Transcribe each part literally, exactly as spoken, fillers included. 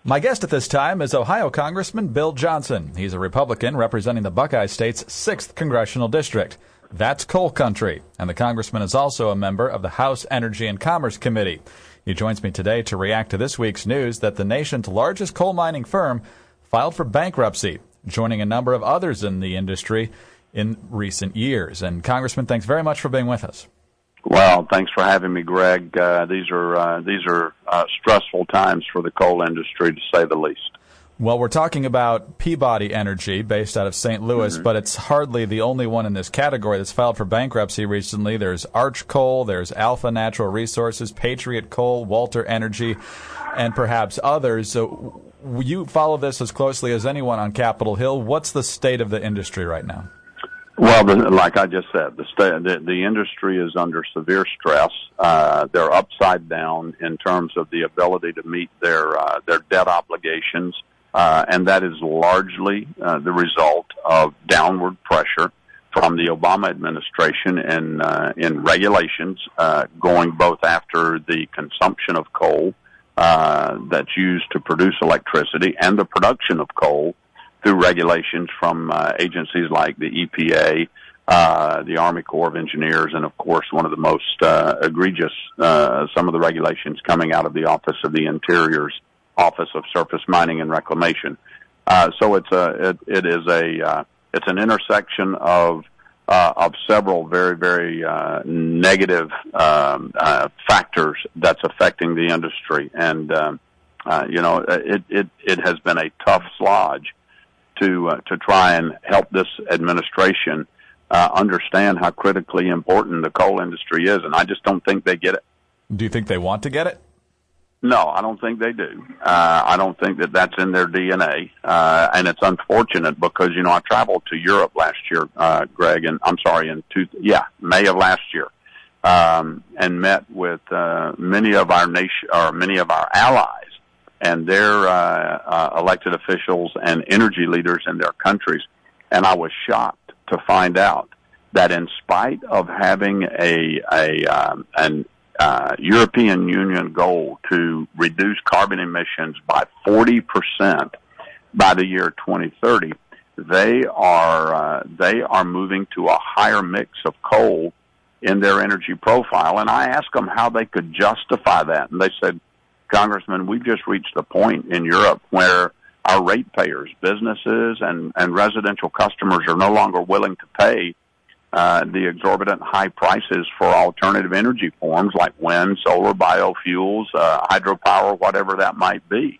My guest at this time is Ohio Congressman Bill Johnson. He's a Republican representing the Buckeye State's sixth Congressional District. That's coal country, and the congressman is also a member of the House Energy and Commerce Committee. He joins me today to react to this week's news that the nation's largest coal mining firm filed for bankruptcy, joining a number of others in the industry in recent years. And Congressman, thanks very much for being with us. Well, thanks for having me, Greg. Uh, these are uh, these are uh, stressful times for the coal industry, to say the least. Well, we're talking about Peabody Energy, based out of Saint Louis, mm-hmm. but it's hardly the only one in this category that's filed for bankruptcy recently. There's Arch Coal, there's Alpha Natural Resources, Patriot Coal, Walter Energy, and perhaps others. So you follow this as closely as anyone on Capitol Hill. What's the state of the industry right now? Well, the, like I just said, the, st- the the industry is under severe stress. Uh, they're upside down in terms of the ability to meet their uh, their debt obligations, uh, and that is largely uh, the result of downward pressure from the Obama administration in uh, in regulations uh, going both after the consumption of coal uh, that's used to produce electricity and the production of coal, through regulations from uh, agencies like the E P A, uh, the Army Corps of Engineers, and, of course, one of the most uh, egregious, uh, some of the regulations coming out of the Office of the Interior's Office of Surface Mining and Reclamation. Uh, so it's a, it, it is a, uh, it's an intersection of, uh, of several very, very uh, negative um, uh, factors that's affecting the industry. And, um, uh, you know, it, it, it has been a tough slog to uh, to try and help this administration uh, understand how critically important the coal industry is, and I just don't think they get it. Do you think they want to get it? No, I don't think they do. Uh, I don't think that that's in their D N A, uh, and it's unfortunate because, you know, I traveled to Europe last year, uh, Greg, and I'm sorry, in two, yeah, May of last year, um, and met with uh, many of our nation or many of our allies and their uh, uh, elected officials and energy leaders in their countries. And I was shocked to find out that in spite of having a, a um, an uh, European Union goal to reduce carbon emissions by forty percent by the year twenty thirty, they are uh, they are moving to a higher mix of coal in their energy profile. And I asked them how they could justify that, and they said, Congressman, we've just reached the point in Europe where our ratepayers, businesses, and, and residential customers are no longer willing to pay uh, the exorbitant high prices for alternative energy forms like wind, solar, biofuels, uh, hydropower, whatever that might be.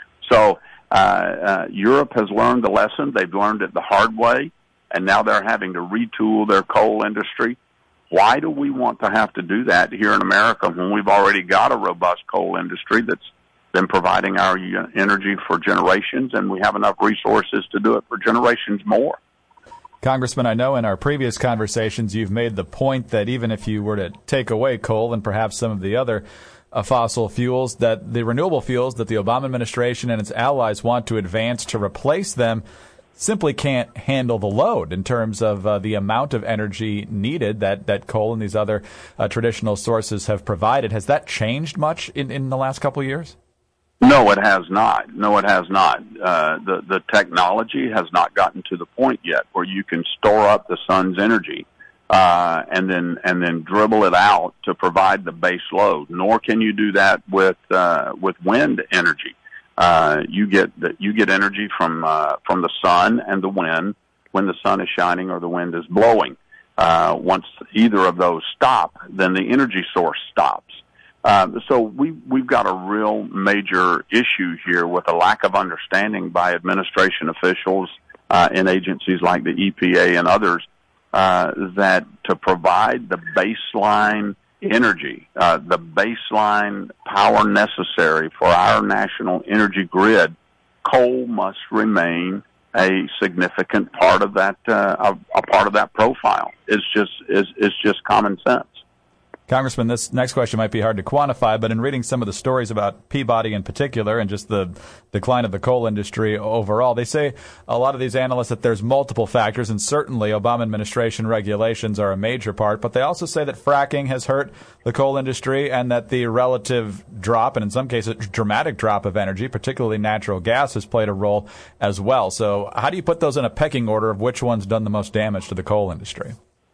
So uh, uh, Europe has learned the lesson. They've learned it the hard way, and now they're having to retool their coal industry. Why do we want to have to do that here in America when we've already got a robust coal industry that's been providing our energy for generations, and we have enough resources to do it for generations more? Congressman, I know in our previous conversations you've made the point that even if you were to take away coal and perhaps some of the other uh, fossil fuels, that the renewable fuels that the Obama administration and its allies want to advance to replace them simply can't handle the load in terms of uh, the amount of energy needed that, that coal and these other uh, traditional sources have provided. Has that changed much in, in the last couple of years? No, it has not. No, it has not. Uh, the, the technology has not gotten to the point yet where you can store up the sun's energy uh, and then and then dribble it out to provide the base load. Nor can you do that with uh, with wind energy. Uh, you get the, you get energy from uh, from the sun and the wind when the sun is shining or the wind is blowing. Uh, once either of those stop, then the energy source stops. Uh, so we we've got a real major issue here with a lack of understanding by administration officials uh, in agencies like the E P A and others uh, that to provide the baseline energy, uh, the baseline power necessary for our national energy grid, coal must remain a significant part of that, uh, a, a part of that profile. It's just, it's, it's just common sense. Congressman, this next question might be hard to quantify, but in reading some of the stories about Peabody in particular and just the decline of the coal industry overall, they say, a lot of these analysts, that there's multiple factors, and certainly Obama administration regulations are a major part, but they also say that fracking has hurt the coal industry and that the relative drop, and in some cases dramatic drop of energy, particularly natural gas, has played a role as well. So how do you put those in a pecking order of which one's done the most damage to the coal industry?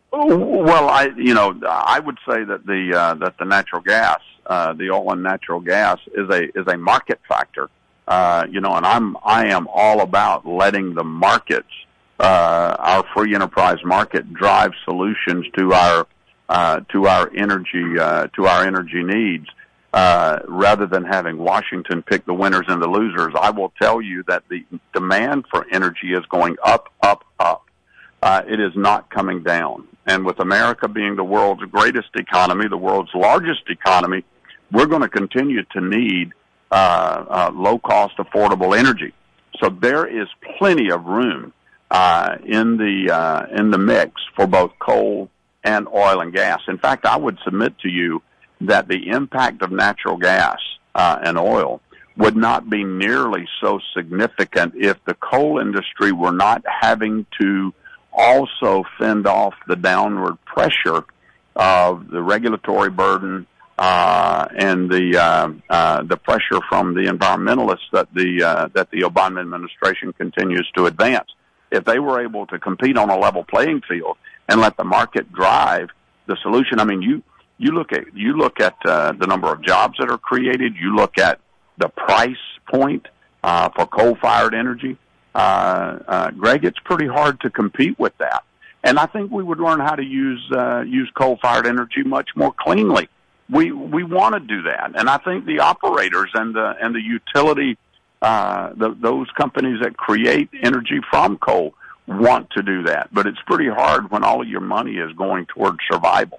Well, I, you know, I would say that the uh, that the natural gas, uh, the oil and natural gas, is a is a market factor. Uh, you know, and I'm I am all about letting the markets, uh, our free enterprise market, drive solutions to our uh, to our energy uh, to our energy needs, uh, rather than having Washington pick the winners and the losers. I will tell you that the demand for energy is going up, up, up. Uh, it is not coming down. And with America being the world's greatest economy, the world's largest economy, we're going to continue to need uh, uh, low-cost, affordable energy. So there is plenty of room uh, in the uh, in the mix for both coal and oil and gas. In fact, I would submit to you that the impact of natural gas uh, and oil would not be nearly so significant if the coal industry were not having to also fend off the downward pressure of the regulatory burden uh, and the uh, uh, the pressure from the environmentalists that the uh, that the Obama administration continues to advance. If they were able to compete on a level playing field and let the market drive the solution, I mean, you you look at you look at uh, the number of jobs that are created. You look at the price point uh, for coal-fired energy. Uh, uh, Greg, it's pretty hard to compete with that. And I think we would learn how to use, uh, use coal-fired energy much more cleanly. We, we want to do that. And I think the operators and the, and the utility, uh, the, those companies that create energy from coal want to do that. But it's pretty hard when all of your money is going towards survival.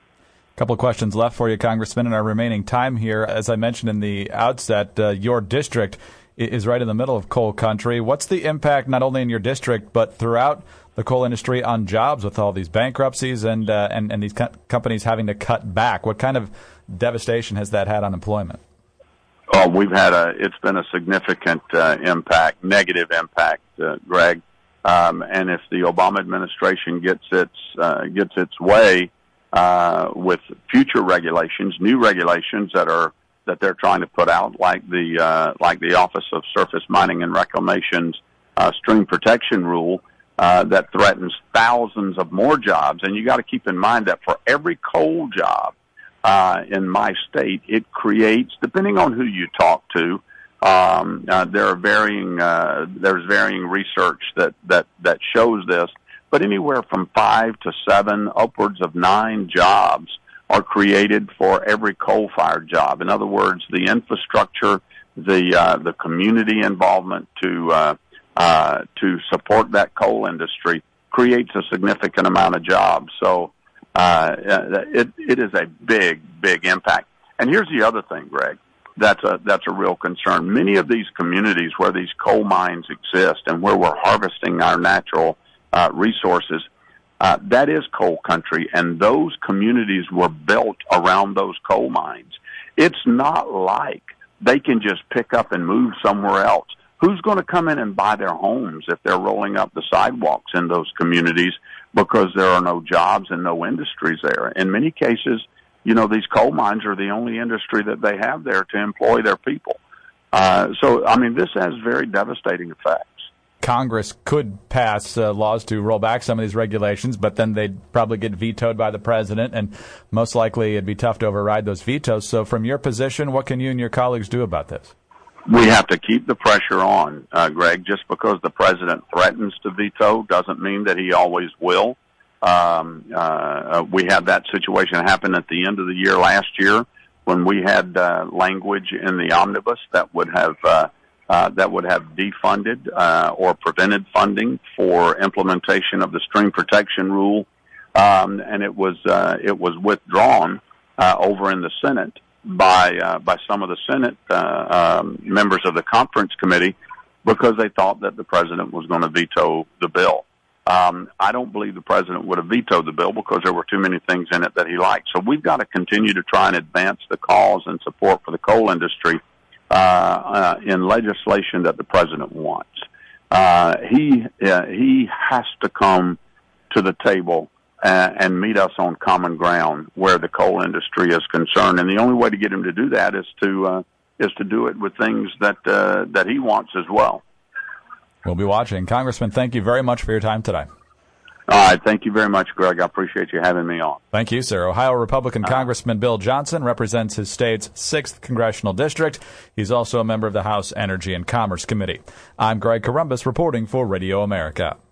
A couple of questions left for you, Congressman, in our remaining time here. As I mentioned in the outset, uh, your district is right in the middle of coal country. What's the impact not only in your district but throughout the coal industry on jobs with all these bankruptcies and uh, and, and these co- companies having to cut back? What kind of devastation has that had on employment? Oh, we've had a, it's been a significant uh, impact, negative impact, uh, Greg. Um, and if the Obama administration gets its, uh, gets its way, uh, with future regulations, new regulations that are, that they're trying to put out, like the uh, like the Office of Surface Mining and Reclamation's uh, stream protection rule uh, that threatens thousands of more jobs. And you got to keep in mind that for every coal job uh, in my state, it creates, depending on who you talk to, um, uh, there are varying uh, there's varying research that that that shows this, but anywhere from five to seven, upwards of nine jobs are created for every coal-fired job. In other words, the infrastructure, the uh, the community involvement to uh, uh, to support that coal industry creates a significant amount of jobs. So uh, it it is a big big impact. And here's the other thing, Greg. That's a that's a real concern. Many of these communities where these coal mines exist and where we're harvesting our natural uh, resources, Uh, that is coal country, and those communities were built around those coal mines. It's not like they can just pick up and move somewhere else. Who's going to come in and buy their homes if they're rolling up the sidewalks in those communities because there are no jobs and no industries there? In many cases, you know, these coal mines are the only industry that they have there to employ their people. Uh, so, I mean, this has very devastating effects. Congress could pass uh, laws to roll back some of these regulations, but then they'd probably get vetoed by the president, and most likely it'd be tough to override those vetoes. So from your position, what can you and your colleagues do about this? We have to keep the pressure on, uh, Greg. Just because the president threatens to veto doesn't mean that he always will. Um, uh, we had that situation happen at the end of the year last year when we had uh, language in the omnibus that would have uh, Uh, that would have defunded uh, or prevented funding for implementation of the stream protection rule, um, and it was uh, it was withdrawn uh, over in the Senate by uh, by some of the Senate uh, um, members of the conference committee because they thought that the president was going to veto the bill. Um, I don't believe the president would have vetoed the bill because there were too many things in it that he liked. So we've got to continue to try and advance the cause and support for the coal industry uh, uh, in legislation that the president wants. Uh, he uh, he has to come to the table uh, and meet us on common ground where the coal industry is concerned. And the only way to get him to do that is to uh, is to do it with things that uh, that he wants as well. We'll be watching. Congressman, thank you very much for your time today. All right. Thank you very much, Greg. I appreciate you having me on. Thank you, sir. Ohio Republican uh, Congressman Bill Johnson represents his state's sixth Congressional District. He's also a member of the House Energy and Commerce Committee. I'm Greg Columbus reporting for Radio America.